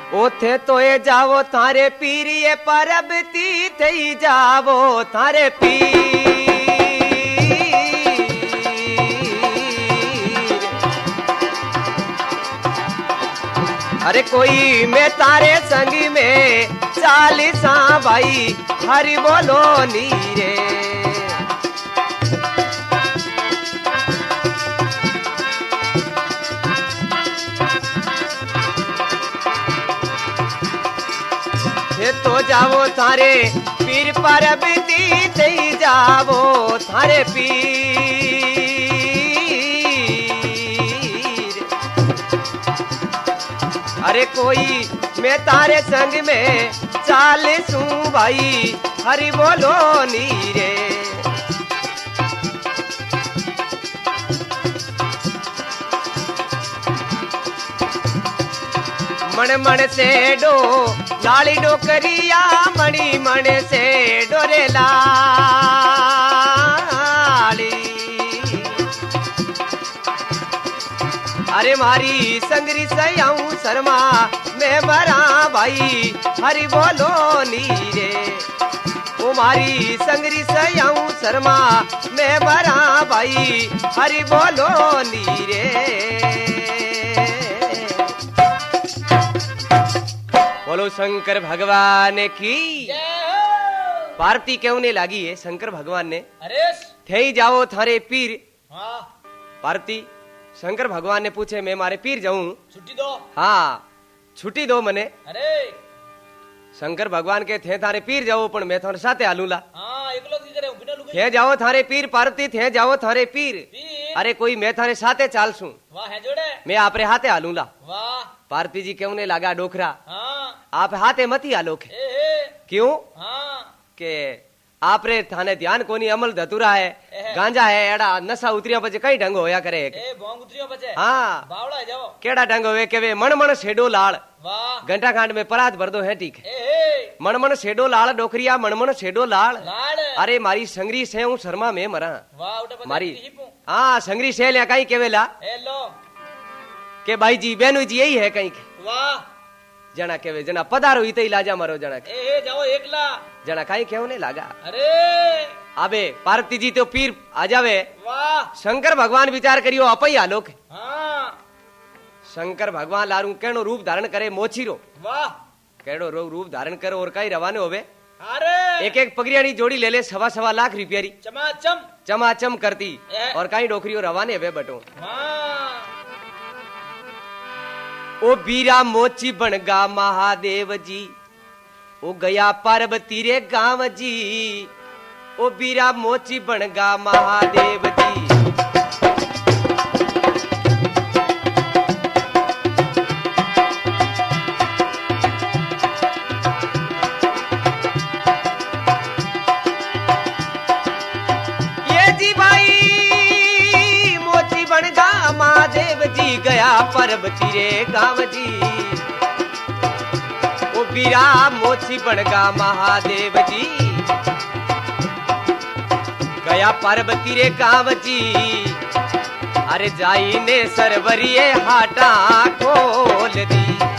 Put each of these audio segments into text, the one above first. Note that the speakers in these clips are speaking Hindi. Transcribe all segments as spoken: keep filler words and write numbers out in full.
ओथे तो ये जावो थारे पीर ये परबती थई जावो थारे पीर। अरे कोई मैं तारे संग में चालीसा भाई हरि बोलो नीरे। ये तो जावो थारे पीर परबती थई जावो थारे पीर। अरे कोई मैं तारे संग में चालीसू भाई हरि बोलो नीरे। मन मन से डो लाली डोकरिया मणि मन से डोरे लाली। अरे मारी संगरी सयाऊ शर्मा मैं बरा भाई हरि बोलो नीरे। ओ मारी संगरी सयाऊ शर्मा मैं बरा भाई हरि बोलो नीरे। बोलो शंकर भगवान की। पार्वती क्यों ने लागी है शंकर भगवान ने। अरे थे जाओ थारे पीर। हाँ पार्वती शंकर भगवान ने पूछे मैं मारे पीर जाऊं छुट्टी दो। हाँ छुट्टी दो मने। अरे शंकर भगवान के थे थारे पीर जाओ पण मैं थारे साथे हालूला। हाँ एकलो की करे बिना लुगाई। थे जाओ थारे पीर पार्वती थे जाओ थारे पीर। पीर अरे कोई मैं थारे साथे चालसूं। वाह है जोड़े मैं आपरे हाथे हालूला। वाह पार्वती जी क्यों ने लगा डोखरा। हाँ आप हाथे मती हालो के। ए हे क्यों हाँ के आपरे थाने ध्यान कोनी अमल धतुरा है गांजा है एड़ा नशा उतरिया पछे कई ढंग होया करे। ए भोंग उतरियो पछे हाँ बावड़ा जाओ केड़ा ढंग होवे के वे मन मन सेडो लाल। वाह घंटा खांड में परात भर दो है ठीक है। ए हे मन मन सेडो लाल डोकरिया मन मन सेडो लाल। लाड़ अरे मारी संगरी से हूँ शर्मा में मरा। वाह उठे पछे मारी हिपू। हाँ संगरी से लिया कहीं केवेला ए लो के भाई जी बेनू जी यही है कहीं के। वाह जना केवे जना पधारो इते ही लाजा मारो जना के। ए हे जाओ एकला जना कहीं क्यों ने लागा। अरे अबे पार्वती जी तो पीर आ जावे। वाह शंकर भगवान विचार करियो अपई आलोक। हाँ शंकर भगवान लारू केनो रूप धारण करे मोचीरो। वाह केड़ो रो रूप धारण करो और कई रवाने होवे। अरे एक एक पगड़ियाड़ी जोड़ी ले ले सवा सवा लाख रुपयारी चमाचम चमाचम करती ए। और कई डोकरियो रवाने हुए बटो। हाँ ओ बीरा मोची बनगा महादेव जी ओ गया पार्वती रे गांव जी। ओ बीरा मोची बनगा महादेव जी। ये जी भाई मोची बनगा महादेव जी गया पार्वती रे गांव जी। ओ बीरा मोची बनगा महादेव जी गया पार्वती रे गांव जी। अरे जाई ने सरवरिये हाटा खोल दी।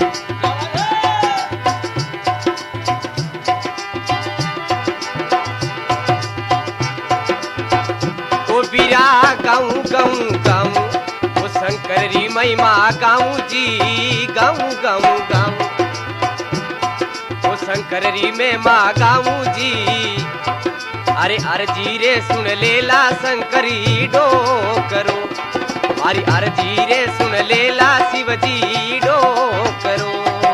ओ बीरा गाऊं गाऊं गाऊं ओ शंकर री महिमा गाऊं जी गाऊं गाऊं गाऊं ओ शंकर री महिमा गाऊं जी। अरे अर्जी रे सुन लेला शंकरी डो करो। मारी अर्जी रे सुन लेला शिवजी डो करो।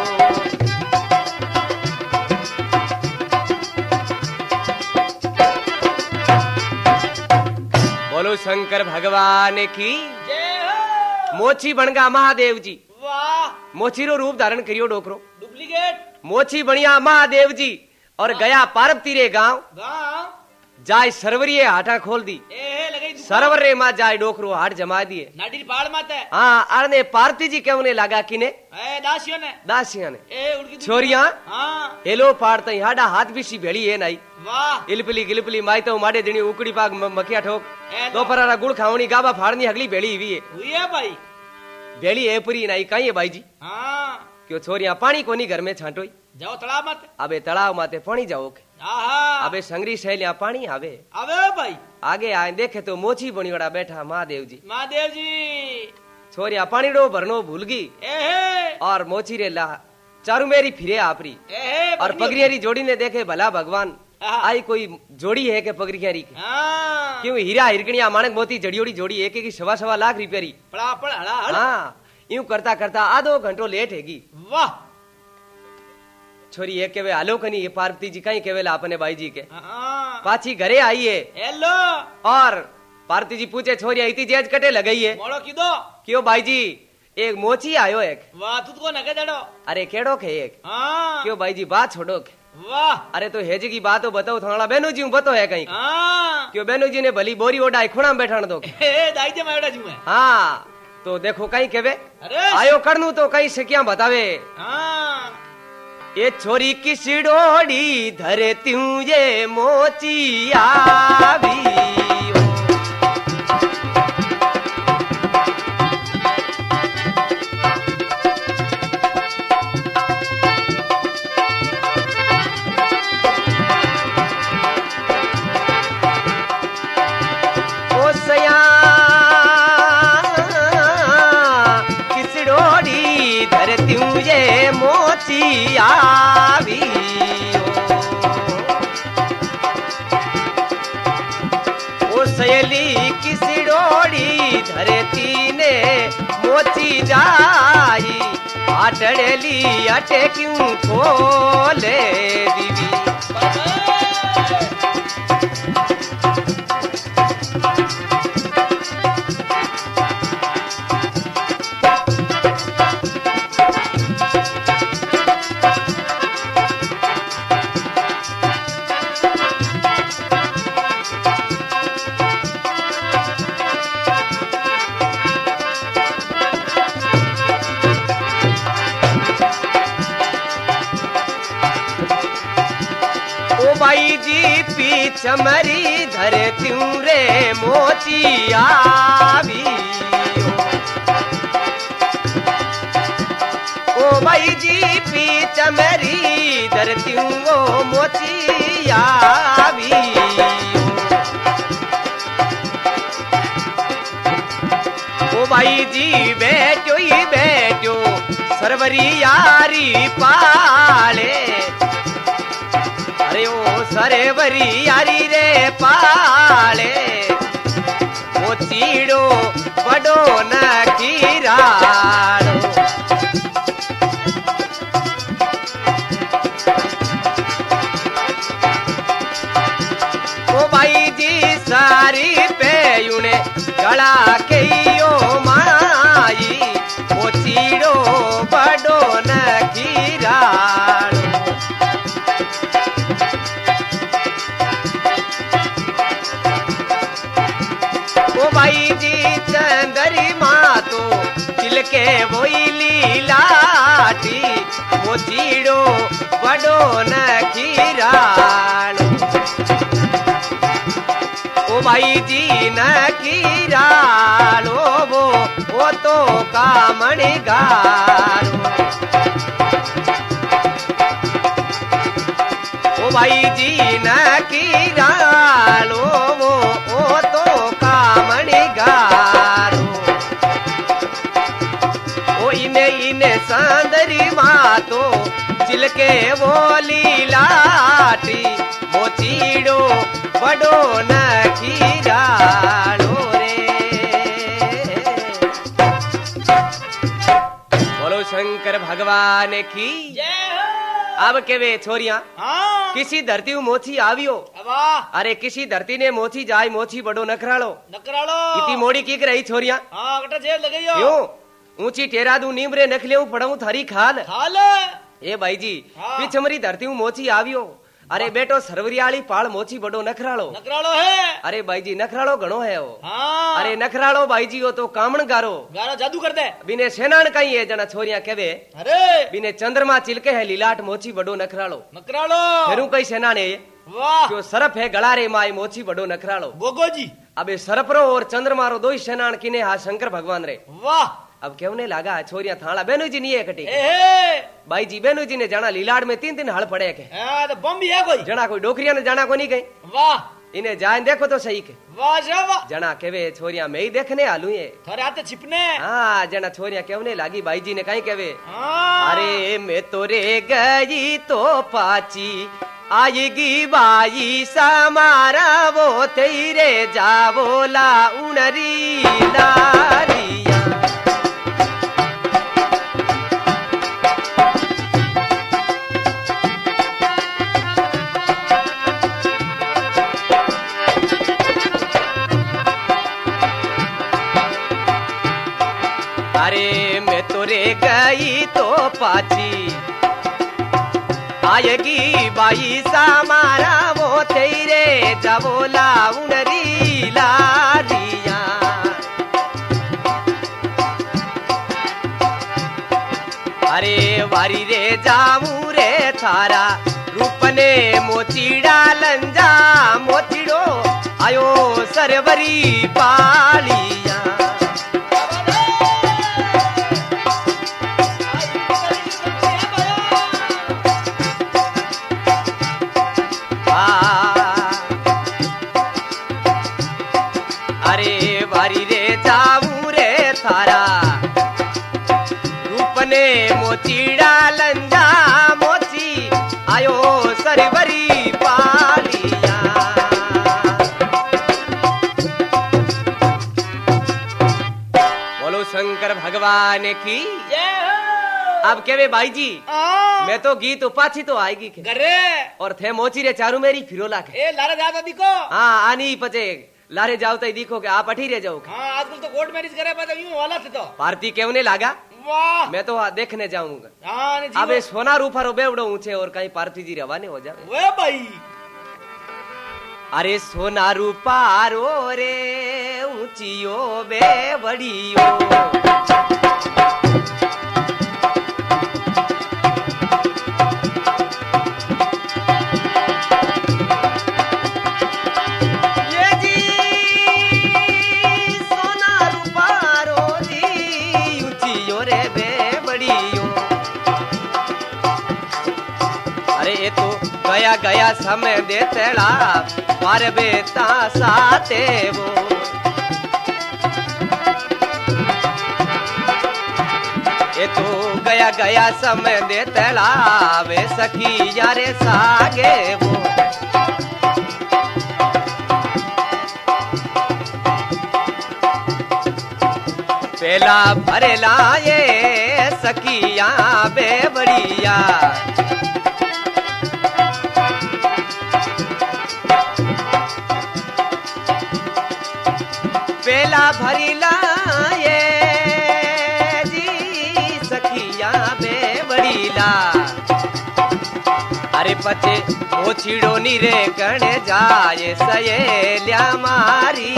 बोलो शंकर भगवान की। जय हो। मोची बनगा महादेव जी। वाह मोची रो रूप धारण करियो डोकरो। डुप्लीकेट मोची बनिया महादेव जी और गया पार्वती रे गांव। गांव जाय सरवरिये हाटा खोल दी। ए हे लगई दुकान। सरवर रे मां जाय डोकरो हाट जमा दिए। नाडिल पाड़ माते हाँ अरने पार्वती जी क्यों ने लगा किने ए दासियों ने दासिया ने ए उनकी छोरियां हाँ हेलो पाड़ता हाडा हाथ बीसी भेड़ी है नाई। वाह इलपली गिलपली माई तो माडे दिनी उकड़ी पाक म- मखिया ठोक ए लो। दोपहरा गुड़ खावनी गाबा फाड़नी अगली भेड़ी हुई है। हुई है भाई भेड़ी है पूरी नाई कहीं है भाई जी हाँ क्यों छोरिया पानी कोनी घर में छांटोई जाओ तालाब मत अबे तालाब माते पानी जाओ के आहा अबे संगरी सहेलिया पानी आवे अबे भाई आगे आए देखे तो मोची बणियोड़ा बैठा महादेव जी महादेव जी छोरिया पानी डो भरनो भूल गई एहे और मोची रे ला चारू मेरी फिरे आपरी एहे और पगरियारी जोड़ी ने देखे भला भगवान आहा। आई कोई जोड़ी है के पगरियारी की हाँ क्यों हीरा हिरकणिया माणक मोती जड़ियोड़ी जोड़ी एक एक की सवा सवा लाख रुपये पड़ा पड़ा हड़ा हड़ा हाँ यूं करता करता आधो घंटो लेट हैगी वाह छोरी एक केवे हालो कनी ये पार्वती जी कहीं केवेला अपने भाई जी के हाँ पाची घरे आई है हेलो और पार्वती जी पूछे छोरिया इतनी जेज कटे लगई है मोड़ो की दो क्यों भाई जी एक मोची आयो एक वाह तू को नगे दड़ो अरे केड़ो के एक हाँ क्यों भाई जी बात छोड़ो के वाह अरे तो हेज की बात बताओ थोड़ा बेनू जी बतो है कहीं हाँ क्यों बेनू जी ने भली बोरी ओडाई खुणा में बैठाण दो ए दाई जे मायोड़ा जू है हाँ तो देखो कहीं केवे अरे आयो करनू तो कहीं सिकिया बतावे हाँ ये छोरी की सिडोड़ी धरती हूँ ये मोची आवी ओ सया की सिडोड़ी धरती हूँ ये मोची आवी ओ सहेली की सिडोड़ी धरती ने मोची जाई आटड़ेली अटे क्यों खोले दीवी भाई जी पीछ मरी धरती रे मोची आवी ओ भाई जी पीछ मरी धरती वो मोची आवी ओ भाई जी बैठो ही बैठो सरवरी यारी पाले अरे ओ सरेवरी यारी रे पाले वो चीड़ो बड़ो न कीराड़ो ओ भाई जी सारी पे यूने गला के यो माई वो चीड़ो बड़ो न कीराड़ो भाई जी चंदरी माँ तो तिलके बोईली लाठी वो चीड़ो बड़ो न खीराणो ओ भाई जी न खीराणो वो वो तो कामणी गारो ओ भाई जी न खीराणो वो वो तो गारो ओ इने इने सांदरी मातो चिलके बोली लाठी मोचीड़ो बड़ो न खीराड़ो रे बोलो शंकर भगवान की जय हो अब के वे छोरिया हाँ किसी धरती मोची आवियो वाह अरे किसी धरती ने मोची जाय मोची बड़ो नखरालो नकरालो इतनी मोड़ी की रही छोरिया हाँ कटा जेब लगइयो क्यों ऊंची टेरा दू नीमरे नखले पड़ू थारी खाल खाल ए भाई जी हाँ। पिछमरी धरती हूँ मोची आवियो अरे बेटो सरवरियाली पाल मोची बड़ो नखरालो नकरालो है अरे भाई जी नखरालो घणो है वो हाँ अरे नखरालो भाई जी वो तो कामण गारो गाना जादू कर दे बिने सेनान कहीं है जना छोरिया केवे अरे बिने चंद्रमा चिलके है लीलाट मोची बड़ो नखरालो नकरालो फेरू कई सेनान है वाह क्यों सरफ है गलारे माई मोची बड़ो नखरालो गोगो जी अबे सरपरो और चंद्रमा रो दो ही सेनान किने हा शंकर भगवान रे वाह अब क्यों नहीं लागा छोरिया थाला बेनू जी नहीं है कटी ए हे भाई जी बेनू जी ने जाना लीलाड़ में तीन तीन हल पड़े के हां तो बम भी है कोई जना कोई डोकरिया ने जाना को नहीं गई वाह इन्हें जान देखो तो सही के वाह जा वाह जना केवे छोरिया मैं ही देखने आलू ये थारे हाथ छिपने हाँ जना छोरिया क्यों नहीं लागी भाई जी ने कहीं केवे हां अरे मैं तो रे गई तो पाची आएगी बाई समारा वो तेरे जावोला उनरी लारिया अरे मैं तो रे गई तो पाची आएगी बाई सामारा वो तेरे जबोला उनरी लारिया अरे वारी रे जामू रे थारा रूपने मोचीड़ा लंजा मोचीड़ो आयो सरवरी पालिया अरे वारी रे जाऊ रे थारा रूपने मोचीड़ा लंजा मोची आयो सरवरी पालिया बोलो शंकर भगवान की जय हो अब केवे भाई जी हां मैं तो गीत उपाची तो आएगी के करे और थे मोची रे चारू मेरी फिरोला के ए लारा दादा दिको हाँ आनी पचे लारे जाओ तो दिखो के आप अठी रह जाओ हां आजकल तो कोर्ट मैरिज करे पर यूं वाला थे तो भारती क्यों नहीं लागा वाह मैं तो देखने जाऊंगा हां ने अब सोना रूपा रो बेवड़ो ऊंचे और कहीं पार्थी जी रवाने हो जावे वे भाई अरे सोना रूपा रो रे ऊंचियो बेवड़ियो गया गया समय दे तेड़ा पार बेता साते वो ये तो गया गया समय दे तेड़ा वे सखी यारे सागे वो पेला भरेला ये सखिया बेबड़िया पेला भरीला ये जी सखिया बेबड़ीला अरे पचे वो छिड़ो नी रे कणे जाए सयेल्या मारी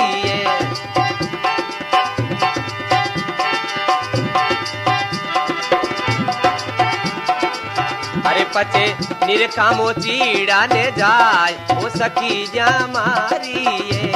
अरे पचे निरकामो चीड़ा ने जाए वो सखिया मारी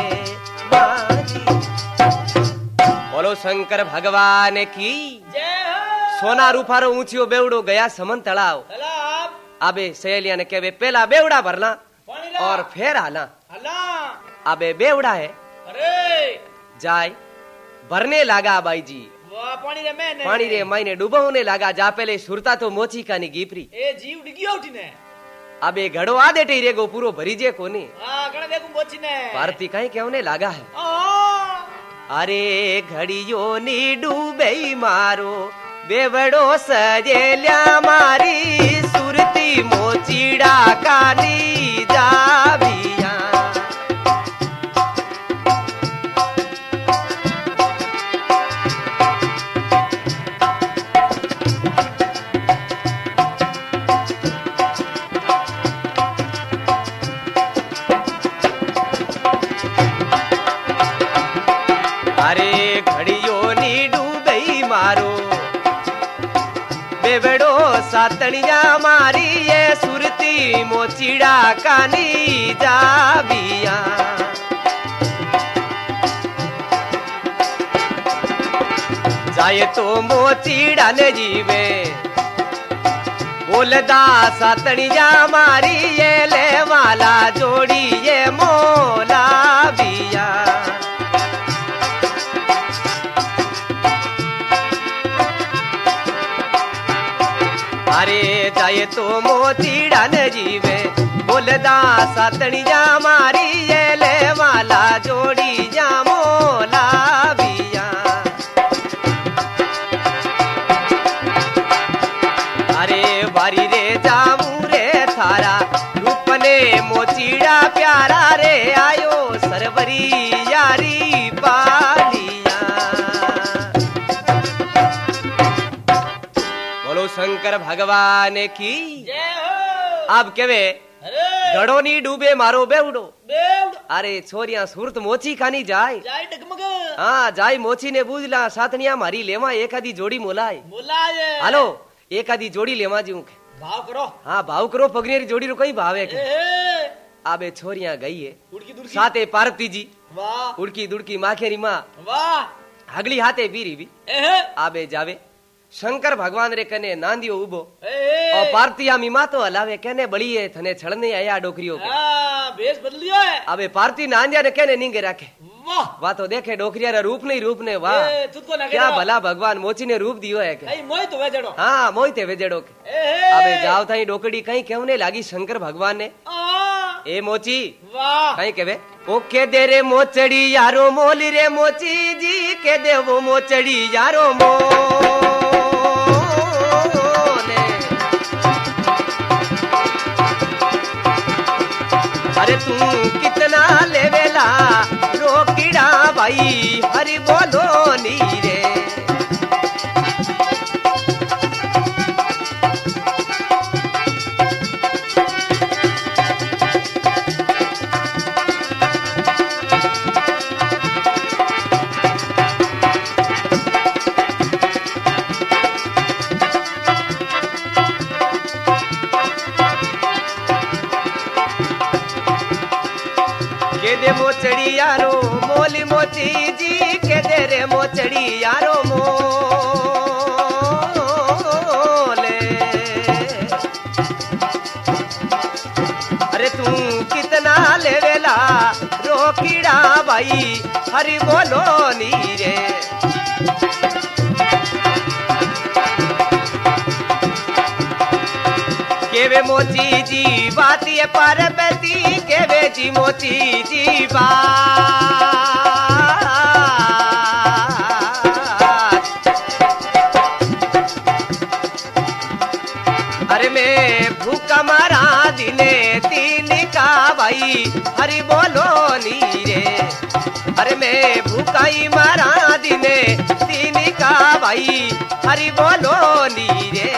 बोलो शंकर भगवान की जय हो सोना रूपारो ऊंचियो बेवड़ो गया समन तलाव तालाब अबे सहेलिया ने कहवे पेला बेवड़ा भरना पानी ला और फिर आना हला अबे बेवड़ा है अरे जाय भरने लगा बाई जी वाह पानी रे मैंने पानी रे मायने डूबोने लगा जा पहले सुरता तो मोची कानी गीपरी ए जीव डिगियो उठीने अबे घड़ो आदे टे रेगो पूरो भरी जे कोनी हां कणे देखूं बोचीने भारती कहीं क्यों लगा है आ अरे घड़ियो नी डूबे मारो बेवड़ो सजेल्या मारी सुरती मोचीड़ा कानी जाविया अरे घड़ियो नी डूबे मारो बेवड़ो सातनिया मारी ये सुरती मोचीड़ा कानी जाविया जाए तो मोचीड़ा ने जीवे बोलदा सातणिया मारी ये ले वाला जोड़ी ये मोला बिया अरे जाए तो मोचीड़ा ने जीवे बोलदा सातणिया मारी ये ले वाला जोड़ी या मोला बिया अरे वारी रे जामू रे थारा रूपने मोचीड़ा प्यारा रे आयो सरवरी यारी पालिया बोलो शंकर भगवान की जय हो। अब केवे अरे घड़ो नी डूबे मारो बेवड़ो बेवड़ अरे छोरिया सूरत मोची खानी जाए जाय डगमग हाँ जाय मोची ने बूझला सातनिया मारी लेवा एक आधी जोड़ी मोलाए बोलाए हालो एक आधी जोड़ी लेवा जीऊ के भाव करो हाँ भाव करो पगनेरी जोड़ी रो कई भाव है के ए आबे छोरिया गई है उड़की दुड़की साते पार्वती जी वाह उड़की दुड़की माखेरी माँ वाह हगली हाथे बीरी भी ए आबे जावे शंकर भगवान रे कने नांदियो उबो ए और पार्वती आमी माँ तो हलावे कहने बड़ी है थने छड़ने आया डोकरियो के हां भेष बदलियो है आबे पार्वती नांदिया ने कहने नींगे राखे वाह वाह तो देखे डोकरिया रे रूप नहीं रूप ने वाह ए तुझको ना क्या भला भगवान मोची ने रूप दियो है के ए मोय तो वे जड़ो हाँ मोहिते वेजेड़ो के ए अबे जाओ थाई डोकड़ी कहीं केवने लागी शंकर भगवान ने आ ए मोची वाह कहीं केवे ओ के दे रे मोचड़ी यारो मोल रे मोची जी के दे वो मोचड़ी यारो मोले अरे तू कितना लेवेला रोकिड़ा भाई हरि बोलो नी रे के दे मोचड़ी यारो मोली मोची जी के दे रे मोचड़ी यारो मोले अरे तू कितना लेवेला रोकिड़ा भाई हरि बोलो नी रे केवे मोची जी बात ये पार्वती केवे जी मोची जी बात अरे मैं भूखा मारा दिने तीन का भाई हरि बोलो नी रे अरे मैं भूखा ही मारा दिने तीन का भाई हरि बोलो नी रे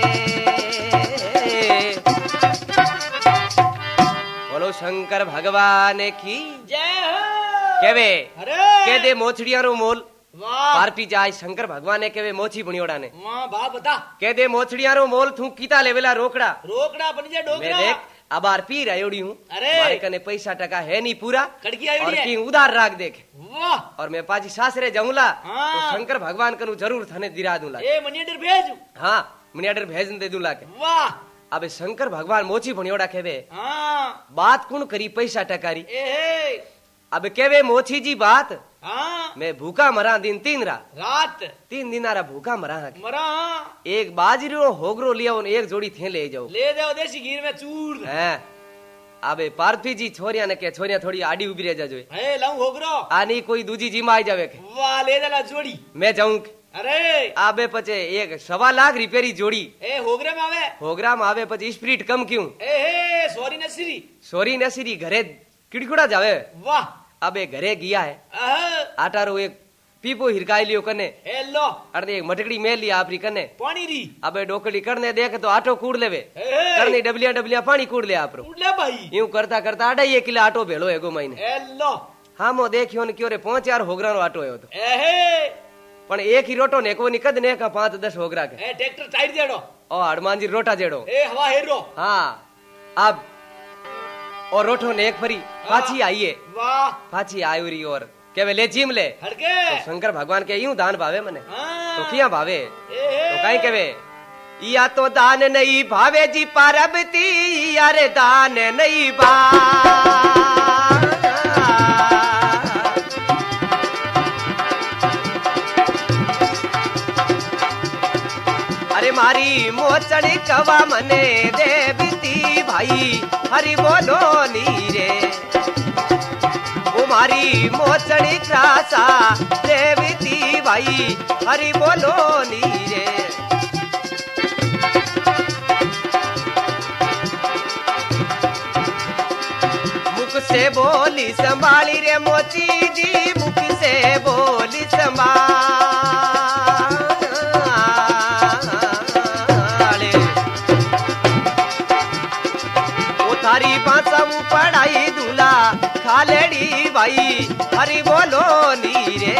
बोलो शंकर भगवान की जय हो केवे अरे के दे मोचड़िया रो मोल वाह पारपी जाय शंकर भगवान ने केवे मोची बणियोड़ा ने वाह बा बता के दे मोचड़िया रो मोल थू कीता लेवेला रोकड़ा रोकड़ा बन जा मैं डोकरा देख अब आर पी रयोड़ी हूँ अरे मारे कने पैसा टका है नहीं पूरा कड़की और आयोडी की है उधार राख देख वाह और मैं पाजी सासरे जाऊंला हाँ। तो शंकर भगवान कनु जरूर थाने दिरा दूंला ए मनियडर भेज हाँ मनियाडर भेज दे दूंला के वाह अबे शंकर भगवान मोची बणियोड़ा केवे हां बात कौन करी पैसा टकारी ए हे अब केवे मोची जी बात हां मैं भूखा मरा दिन तीन रात रात तीन दिन आरा भूखा मरा है। मरा एक बाजरो होगरो लिया और एक जोड़ी थे ले जाओ ले जाओ देसी घी में चूर हैं अबे पारपी जी छोरिया ने के छोरिया थोड़ी आड़ी उभी रह जाजो ए लाऊं होगरो आनी कोई दूजी जी में आई जावे के वाह ले जाला जोड़ी मैं जाऊं के अरे आबे पचे एक सवा लाख रिपेरी जोड़ी ए होगरे में आवे होगरा में आवे पचे स्प्रीट कम क्यों ए हे सॉरी नसरी सोरी नसीरी घरे किड़कुड़ा जावे वाह अबे घरे गया है आह आटारो एक पीपो हिरकाई लियो कने ए लो अरे एक मटकड़ी मेल लिया आपरी कने पानी री अबे डोकड़ी करने देख तो आटो कूड़ लेवे ए करने डबलिया डबलिया पानी कूड़ ले आपरो उड़ले भाई यूं करता करता आड़ा एक किलो आटो भेलो एगो महीने ए लो हाँ मो देखियो ने क्यों रे पांच चार होगरा रो आटो है तो ए हे पण एक ही रोटो ने को निकद ने का पांच दस होगरा के ए ट्रैक्टर टाइट जेड़ो ओ हनुमान जी रोटा जेड़ो ए हवा हेरो हाँ अब और रोटो ने एक फरी पाछी आईए वाह पाछी आयुरी और के वे ले जीम ले हड़के तो शंकर भगवान के यूं दान भावे मने हाँ तो किया भावे ए हे तो कहीं केवे या तो दान नहीं भावे जी पार्वती यारे दान नहीं बा अरे मारी मोचन कवा मने देवती भाई हरि बोलो नीरे ओ मारी मोचन क्रासा देवती भाई हरि बोलो नीरे मुख से बोली संभाली रे मोची जी मुख से बोली संभाले ओ थारी पासा मुँह पढ़ाई दूला खालेड़ी भाई हरि बोलो नीरे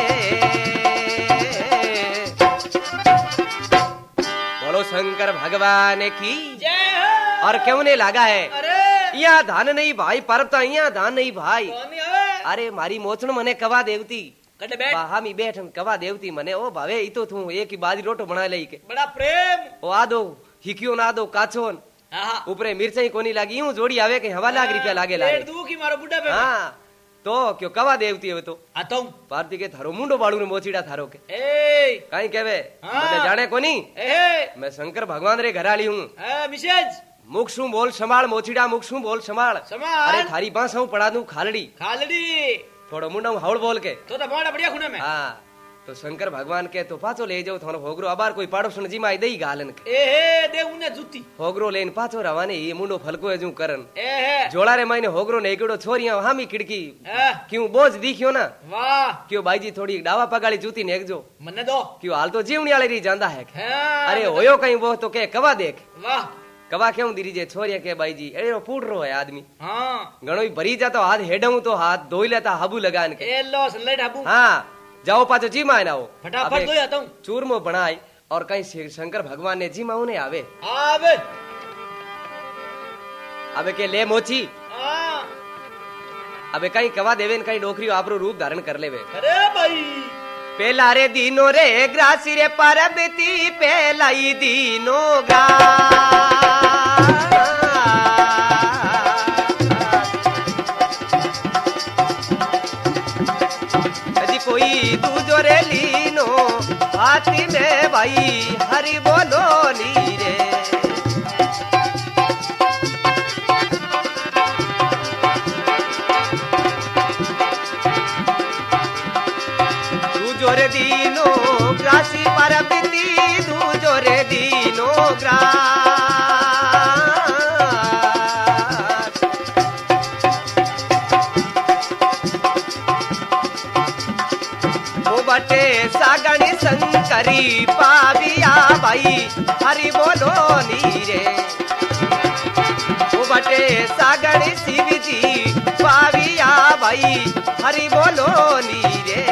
बोलो शंकर भगवान की जय हो और क्यों ने लगा है अरे यहाँ धान नहीं भाई परब तो यहाँ धान नहीं भाई स्वामी आवे अरे मारी मोचन मने कवा देवती कटे बैठ हामी बैठ कवा देवती मने ओ भावे ई तो थू एक ही बाजी रोटो बना लई के बड़ा प्रेम ओ आदो हिकियो ना दो काचो हाँ हाँ ऊपरे मिर्चाई कोनी लागी यूं जोड़ी आवे के हवा लाख रुपया लागे पेट लागे दुखी मारो बुढ़ा पे हाँ तो क्यों कवा देवती है तो आता हूँ पार्टी के थारो मुंडो बाड़ू ने मोचीड़ा थारो के ए कहीं कहवे हाँ। मने जाने कोनी ए मैं शंकर भगवान रे घराली हूँ ए मिसेज मुख शू बोल संभाल मोचीड़ा मुख शू बोल संभाल संभाल। अरे थारी बांस हूँ पड़ा दूं खालड़ी खालड़ी थोड़ो मुंडा हाउड़ बोल के तो तो बड़ा बढ़िया खुने में हाँ तो शंकर भगवान के तो पाचो ले जाओ थानो होगरो अबार कोई पाड़ोसन जी माई दई गालन के ए हे दे उन्हें जूती होगरो लेन पाचो रवाने ये मुंडो फलको है जू करन ए हे जोड़ा रे मायने होगरो ने एकड़ो छोरिया हामी खिड़की ए, क्यों बोझ दिखियो ना वाह क्यों बाई जी थोड़ी डावा पगाड़ी जूती ने एकजो मन्ने दो क्यों हाल तो जीवनी वाली री जांदा है हाँ, अरे बता- होयो कहीं वो तो के कवा देख वाह कवा क्यों दीरी जे छोरिया के बाई जी एड़ो पूड रो है आदमी हाँ घणो ही भरी जातो हाथ हेडऊ तो हाथ धोई लेता हाबू लगान के ए लो सनलाइट आबू हाँ जाओ पाचो जी मायन आओ फटाफट अबे धोई आता हूँ चूरमो बनाई और कहीं शे- शंकर भगवान ने जी माऊ ने आवे आवे अबे के ले मोची हाँ अबे कहीं कवा देवे न कहीं डोकरियो आपरो रूप धारण कर लेवे अरे भाई पेला रे दीनो रे ग्रासी रे परबती पेलाई दीनो गा यदि कोई दूजो रे लीनो हाथी में भाई हरि बोलो नी रे दूजो रे दीनो ग्रासी परबती दूजो रे दीनो ग्रास ओ बटे सागण शंकरी पाविया भाई हरि बोलो नीरे ओ बटे सागण शिव जी पाविया भाई हरि बोलो नीरे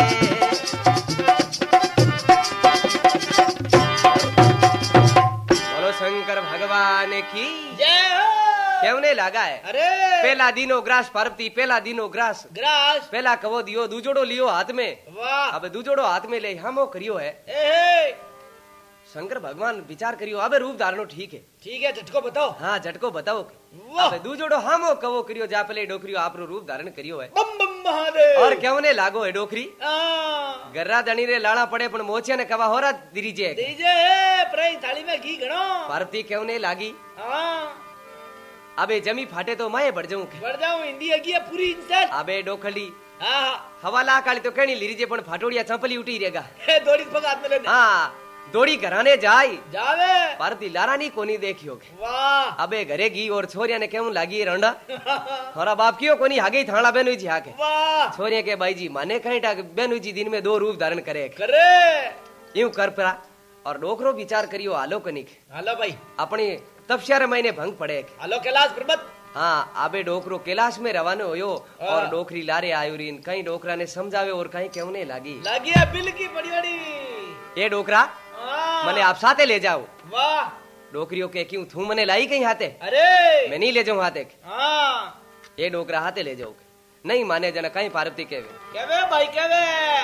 बोलो शंकर भगवान की जय हो केवने लागा है अरे पहला दिनो ग्रास पार्वती पहला दिनो ग्रास ग्रास पहला कवो दियो दूजोड़ो लियो हाथ में वाह अब दूजोड़ो हाथ में ले हमो करियो है ए हे शंकर भगवान विचार करियो अबे रूप धारणो ठीक है ठीक है झटको बताओ हाँ झटको बताओ वाह अबे दूजोड़ो हमो कवो करियो जा पले डोकरियो आपरो रूप धारण करियो है बम बम महादेव और केवने लागो है डोकरी हाँ गर्रा दणी रे लाड़ा पड़े पण मोचिया ने कवा होरा दीरी जे दीजे प्राई थाली में घी घणो पार्वती केवने लागी हाँ अबे जमी फाटे तो मैं बढ़ जाऊं के बढ़ जाऊं हिंदी अगी है पूरी इंसान अबे डोखली हाँ हवा ला काली तो कहनी लीरी जे पण फाटोड़िया चंपली उठी रेगा हे दौड़ी पग हाथ में लेने हाँ दौड़ी घराने जाई जावे पार्वती लारानी कोनी देखियो के वाह अबे घरे गी और छोरिया ने केम लागी रंडा थोड़ा बाप कियो कोनी हागे थाना बेनु जी हाके वाह छोरिया के भाई जी माने कहीं टाक बेनु जी दिन में दो रूप धारण करे करे यूं कर परा और डोकरो विचार करियो हालो कनिक हेलो भाई अपनी तपस्या रे महीने भंग पड़े हेलो कैलाश पर्वत हाँ आबे डोकरो कैलाश में रवानो होयो हाँ। और डोकरी लारे आयुरीन कहीं डोकरा ने समझावे और कहीं केवने लागी लगी है बिल की बड़ी बड़ी ये डोकरा हाँ। मने आप साथे ले जाओ वाह डोकरियों के क्यों थू मने लाई कहीं हाथे अरे मैं नहीं ले जाऊं हाथे हाँ ये डोकरा हाथे ले जाओ नहीं माने जना कहीं पार्वती केवे केवे भाई केवे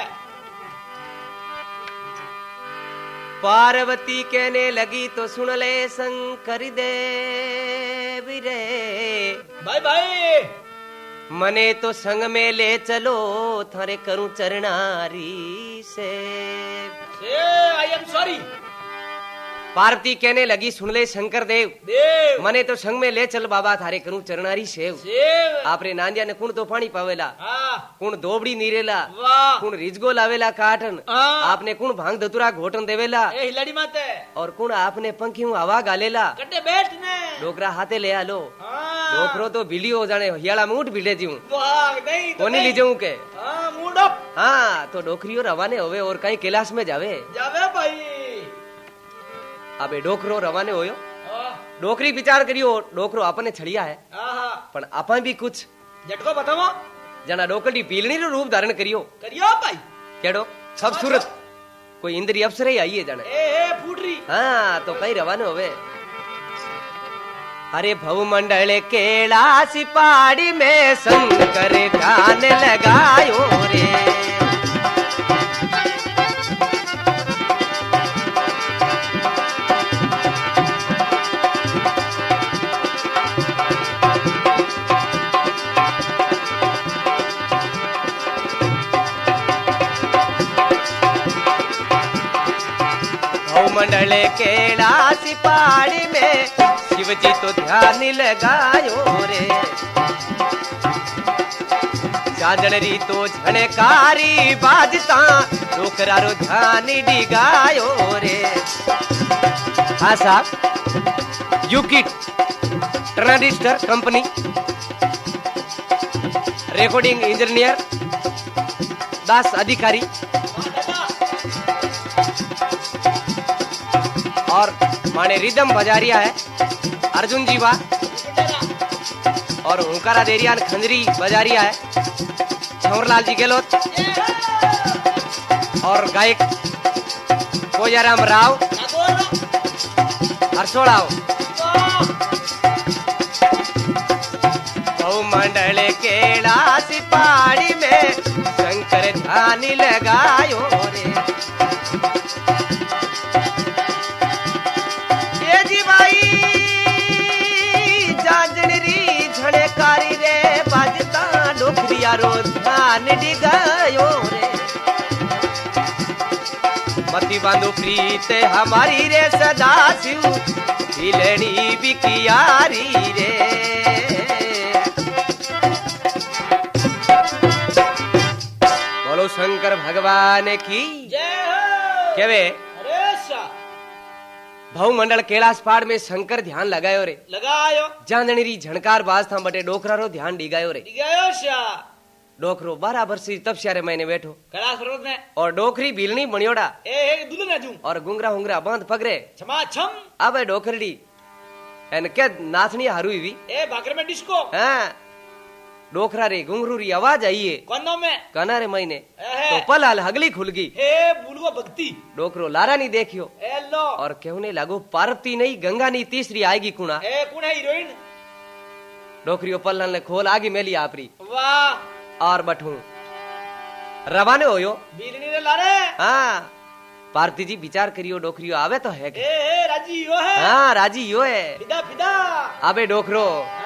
पार्वती कहने लगी तो सुन ले शंकर देव रे भाई भाई मने तो संग में ले चलो थारे करूं चरणारी से आई एम सॉरी पार्वती कहने लगी सुन ले शंकर देव देव मने तो संग में ले चल बाबा थारे करूं चरणारी सेव सेव आपरे नांदिया ने कुण तो पानी पावेला हाँ कुण धोबड़ी नीरेला वाह कुण रिजगो लावेला काटन हाँ। आपने कुण भांग धतुरा घोटन देवेला ए हिलाड़ी माते और कुण आपने पंखियों हवा गालेला कटे बैठ ने डोकरा हाथे ले आलो हाँ डोकरो तो भीलियो हो जाने हियाला में उठ भीले जीव वाह नहीं तो कोनी नहीं। ली जाऊं के हाँ मूड अप हाँ तो डोकरियो रवाने होवे और कहीं कैलाश में जावे जावे भाई अबे डोकरो रवाने होयो हाँ डोकरी विचार करियो डोकरो आपने छड़िया है हाँ पण आपा भी कुछ झटको बताओ जना डोकरी पीलनी रो रूप धारण करियो करियो भाई केड़ो सब सूरत कोई इंद्री अप्सरा ही आई है जाने ए ए फूट रही हाँ तो कहीं रवाने होवे अरे भवमंडल कैलाश पहाड़ी में शंकर ध्यान लगायो रे मंडल कैलाश पहाड़ी में शिव जी तो ध्यान लगायो रे चांदड़ी तो झणकारी बाजता डोकरा रो ध्यान डिगायो रे हाँ साहब यूकिट transistor company recording engineer Das Adhikari और माने रिदम बजारिया है अर्जुन जी वाह और हुंकारा देरियान खंजरी बजारिया है छंवरलाल जी गेलोत और गायक कोजाराम राव हर्षोड़ाव मंडल कैलाश पहाड़ी में शंकर ध्यान लगायो रे कारी रे बाजता डोकरिया रो ध्यान डिगायो रे मती बांधो प्रीत हमारी रे सदा शिव हिलनी बिकियारी रे बोलो शंकर भगवान की जय हो केवे अरे सा भवमंडल कैलाश पहाड़ में शंकर ध्यान लगायो रे लगायो जांदणी झणकार बाज था बटे डोकरा रो ध्यान डिगायो रे डिगायो शा डोकरो बराबर से तब श्यारे मैंने बैठो कैलाश पर्वत में और डोकरी भीलनी बणियोड़ा ए ए दुल्हन आजू और गुंगरा हुंगरा बांध पगरे छमा छम अब डोकरडी एन के नाचनी हारुई भी ए भाकर में डिस्को हां डोकरा रे घुंगरू री आवाज आई है कन्नो में कना रे महीने एहे। तो पल हाल हगली खुल गई हे बुलगो भक्ति डोकरो लारा नहीं देखियो ए लो और कहने लागो पार्वती नहीं गंगा नहीं तीसरी आएगी कुणा ए कौन है हीरोइन डोकरियो पल्लन ने खोल आगे मेली आपरी वाह और बठू रवाने होयो बीरनी रे लारे हाँ पार्वती जी विचार करियो डोकरियो आवे तो है ए ए राजी यो है हाँ राजी यो है फिदा फिदा अबे डोकरो हाँ।